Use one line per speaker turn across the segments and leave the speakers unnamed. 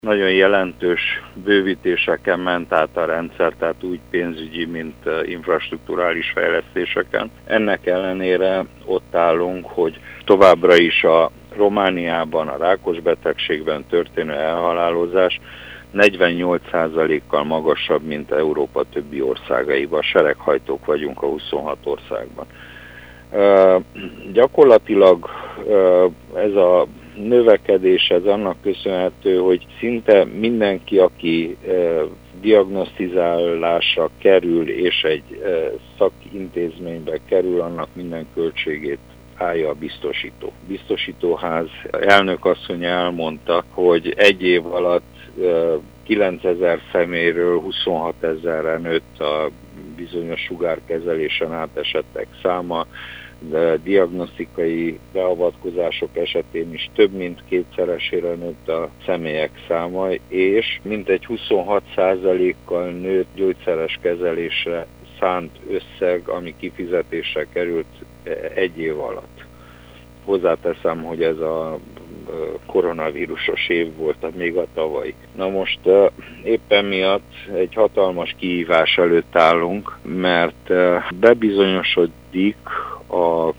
Nagyon jelentős bővítéseken ment át a rendszer, tehát úgy pénzügyi, mint infrastrukturális fejlesztéseken. Ennek ellenére ott állunk, hogy továbbra is a Romániában a rákos betegségben történő elhalálozás 48%-kal magasabb, mint Európa többi országaiban. Sereghajtók vagyunk a 26 országban. Gyakorlatilag ez a növekedés ez annak köszönhető, hogy szinte mindenki, aki diagnosztizálásra kerül és egy szakintézménybe kerül, annak minden költségét állja a biztosító. Biztosítóház elnök asszony elmondta, hogy egy év alatt 9000 személyről 26 000-re nőtt a bizonyos sugárkezelésen átesettek száma, de diagnosztikai beavatkozások esetén is több mint kétszeresére nőtt a személyek száma, és mintegy 26%-kal nőtt gyógyszeres kezelésre szánt összeg, ami kifizetésre került egy év alatt. Hozzáteszem, hogy ez a koronavírusos év volt, még a tavalyi. Na most éppen miatt egy hatalmas kihívás előtt állunk, mert bebizonyosodik a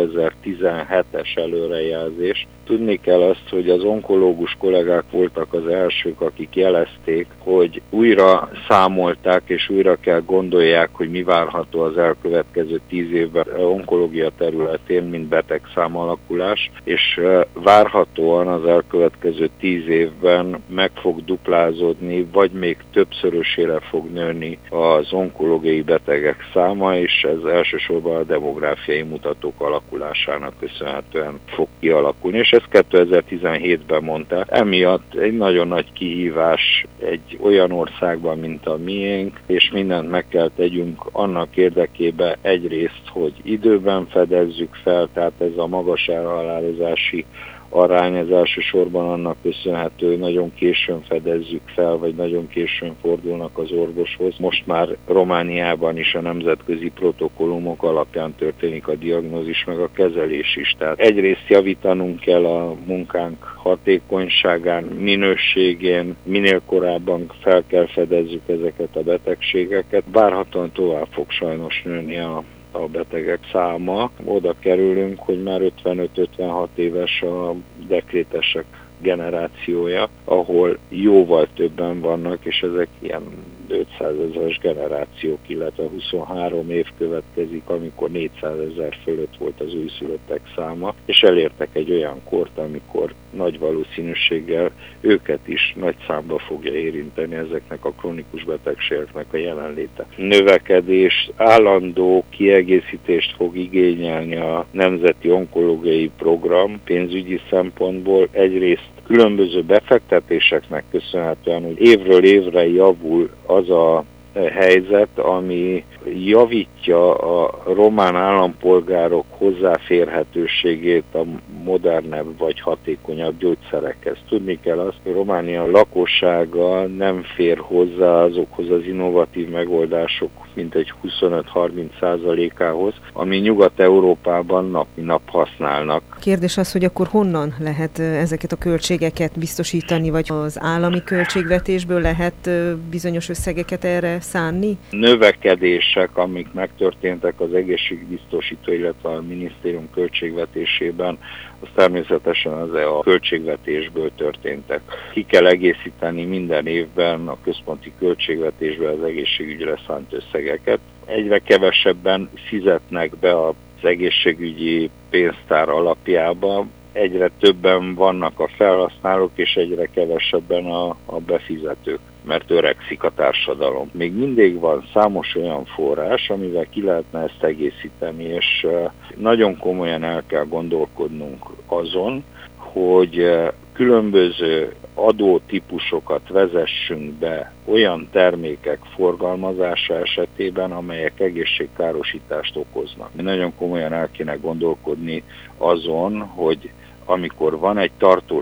2017-es előrejelzés. Tudni kell azt, hogy az onkológus kollégák voltak az elsők, akik jelezték, hogy újra számolták és újra kell gondolják, hogy mi várható az elkövetkező 10 évben onkológia területén, mint betegszám alakulás, és várhatóan az elkövetkező 10 évben meg fog duplázódni, vagy még többszörösére fog nőni az onkológiai betegek száma, és ez elsősorban a demográfiai mutatók alakulásának köszönhetően fog kialakulni, és ezt 2017-ben mondták. Emiatt egy nagyon nagy kihívás egy olyan országban, mint a miénk, és mindent meg kell tegyünk annak érdekében egyrészt, hogy időben fedezzük fel, tehát ez a magas elhalálozási arány, ez elsősorban annak köszönhető, hogy nagyon későn fedezzük fel, vagy nagyon későn fordulnak az orvoshoz. Most már Romániában is a nemzetközi protokollumok alapján történik a diagnózis, meg a kezelés is. Tehát egyrészt javítanunk kell a munkánk hatékonyságán, minőségén, minél korábban fel kell fedezzük ezeket a betegségeket. Várhatóan tovább fog sajnos nőni a betegek száma. Oda kerülünk, hogy már 55-56 éves a dekrétesek generációja, ahol jóval többen vannak, és ezek ilyen 500 000-es generációk, illetve 23 év következik, amikor 400 000 fölött volt az újszülöttek száma, és elértek egy olyan kort, amikor nagy valószínűséggel őket is nagy számba fogja érinteni ezeknek a krónikus betegségeknek a jelenléte. Növekedés, állandó kiegészítést fog igényelni a Nemzeti Onkológiai Program pénzügyi szempontból. Egyrészt különböző befektetéseknek köszönhetően, hogy évről évre javul az a helyzet, ami javítja a román állampolgárok hozzáférhetőségét a modernebb vagy hatékonyabb gyógyszerekhez. Tudni kell azt, hogy Románia lakossága nem fér hozzá azokhoz az innovatív megoldások mintegy 25-30%-ához, ami Nyugat-Európában nap mint nap használnak.
Kérdés az, hogy akkor honnan lehet ezeket a költségeket biztosítani, vagy az állami költségvetésből lehet bizonyos összegeket erre szánni?
Növekedések, amik megtörténtek az egészségbiztosító, illetve a minisztérium költségvetésében, az természetesen a költségvetésből történtek. Ki kell egészíteni minden évben a központi költségvetésbe az egészségügyre szánt összegeket. Egyre kevesebben fizetnek be az egészségügyi pénztár alapjába, egyre többen vannak a felhasználók, és egyre kevesebben a befizetők, mert öregszik a társadalom. Még mindig van számos olyan forrás, amivel ki lehetne ezt egészíteni, és nagyon komolyan el kell gondolkodnunk azon, hogy különböző adótípusokat vezessünk be olyan termékek forgalmazása esetében, amelyek egészségkárosítást okoznak. Nagyon komolyan el kéne gondolkodni azon, hogy amikor van egy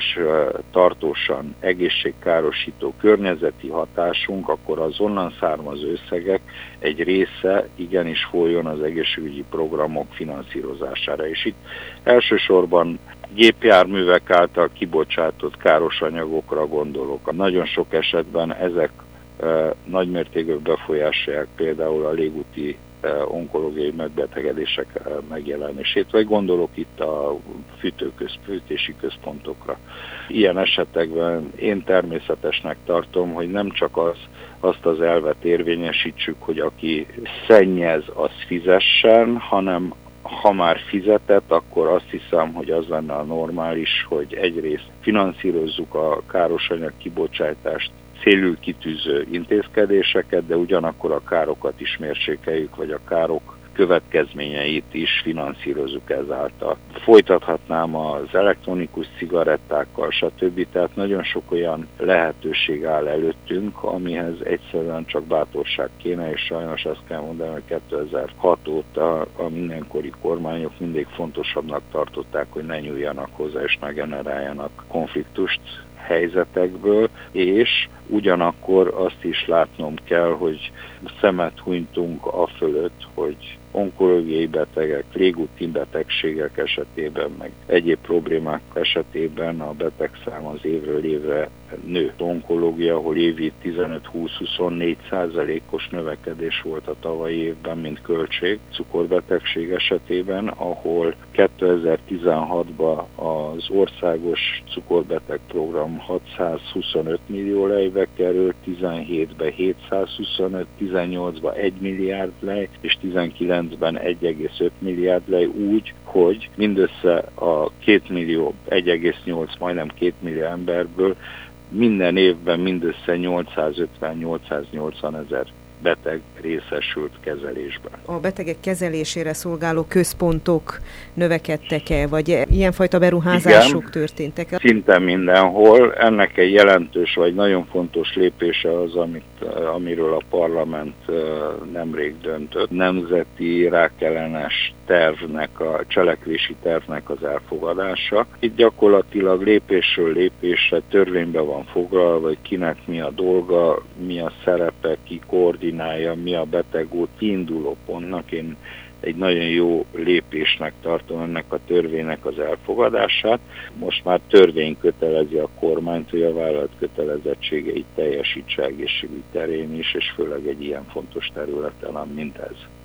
tartósan egészségkárosító környezeti hatásunk, akkor az onnan származó összegek egy része igenis folyjon az egészségügyi programok finanszírozására. És itt elsősorban gépjárművek által kibocsátott káros anyagokra gondolok. Nagyon sok esetben ezek nagymértékben befolyásolják például a légúti onkológiai megbetegedések megjelenését, vagy gondolok itt a fűtési központokra. Ilyen esetekben én természetesnek tartom, hogy nem csak azt az elvet érvényesítsük, hogy aki szennyez, az fizessen, hanem ha már fizetett, akkor azt hiszem, hogy az lenne a normális, hogy egyrészt finanszírozzuk a károsanyag kibocsátást célul kitűző intézkedéseket, de ugyanakkor a károkat is mérsékeljük, vagy a károk következményeit is finanszírozzuk ezáltal. Folytathatnám az elektronikus cigarettákkal, stb. Tehát nagyon sok olyan lehetőség áll előttünk, amihez egyszerűen csak bátorság kéne, és sajnos azt kell mondani, hogy 2006 óta a mindenkori kormányok mindig fontosabbnak tartották, hogy ne nyúljanak hozzá és ne generáljanak konfliktust helyzetekből, és ugyanakkor azt is látnom kell, hogy szemet hunytunk a fölött, hogy onkológiai betegek, légúti betegségek esetében, meg egyéb problémák esetében a betegszám az évről évre nő. Onkológia, ahol évi 15-20-24% növekedés volt a tavalyi évben, mint költség. Cukorbetegség esetében, ahol 2016-ban az országos cukorbeteg program 625 millió lejbe került, 17-ben 725, 18-ban 1 milliárd lej, és 19-ben 1,5 milliárd lej úgy, hogy mindössze a 2 millió, 1,8, majdnem 2 millió emberből minden évben mindössze 850-880 ezer beteg részesült kezelésben.
A betegek kezelésére szolgáló központok növekedtek-e, vagy ilyenfajta beruházások történtek?
Szinte mindenhol. Ennek egy jelentős vagy nagyon fontos lépése az, amiről a parlament nemrég döntött. Nemzeti rákellenes tervnek, a cselekvési tervnek az elfogadása. Itt gyakorlatilag lépésről lépésre törvénybe van foglalva, hogy kinek mi a dolga, mi a szerepe, ki koordinálja, mi a betegút kiinduló pontnak. Én egy nagyon jó lépésnek tartom ennek a törvénynek az elfogadását. Most már törvény kötelezi a kormányt, hogy a vállalat kötelezettségeit teljesítse egészségügy terén is, és főleg egy ilyen fontos területen, mint ez.